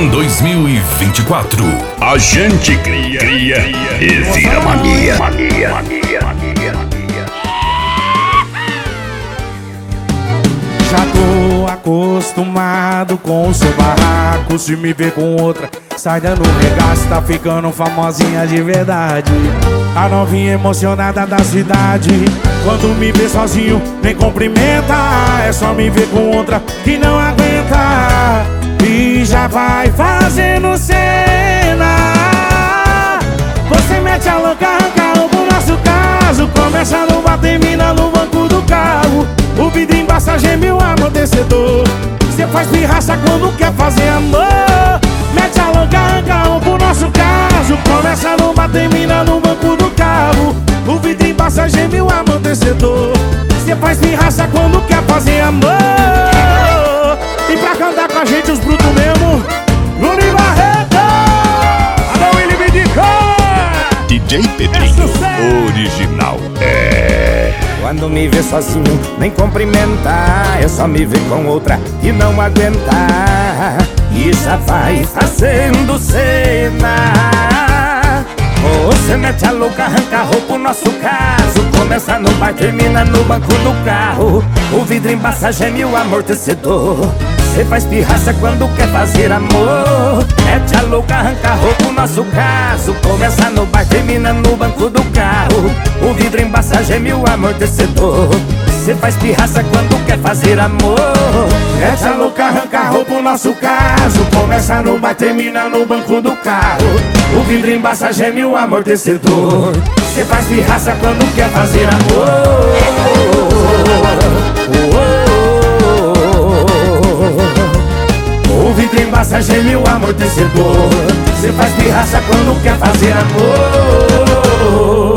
em 2024. A gente cria e vira mania. Já tô acostumado com o seu barraco. Se me ver com outra, sai dando regaço. Tá ficando famosinha de verdade. A novinha emocionada da cidade. Quando me vê sozinho, nem cumprimenta. É só me ver com outra que não aguenta. E já vai fazendo cena. Você mete a louca, arranca o nosso caso. Começa no bar, termina no banco do carro. O vidro embaça, geme o amortecedor. Cê faz pirraça quando quer fazer amor. Mete a louca, arranca o nosso caso. Começa no bar, termina no banco do carro. O vidro embaça, geme o amortecedor. Cê faz pirraça quando quer fazer amor. E pra cantar com a gente os brutos mesmo, Bruno e Barreto. Alô, Willy Bidicó, DJ Pedrinho, original. Quando me vê sozinho, nem cumprimenta. É só me ver com outra e não aguenta. E já vai fazendo cena. Você mete a louca, arranca a roupa, o nosso caso. Começa no bar, termina no banco do carro. O vidro embaça, geme o amortecedor. Cê faz pirraça quando quer fazer amor. Mete a louca, arranca a roupa, o nosso caso. Começa no bar, termina no banco do carro. O vidro embaça, geme o amortecedor. Cê faz pirraça quando quer fazer amor. Mete a louca, arranca a roupa, o nosso caso. Começa no bar, termina no banco do carro. O vidro embaça, geme o amortecedor. Cê faz pirraça quando quer fazer amor. O vidro embaça, geme o amortecedor. Cê faz pirraça quando quer fazer amor.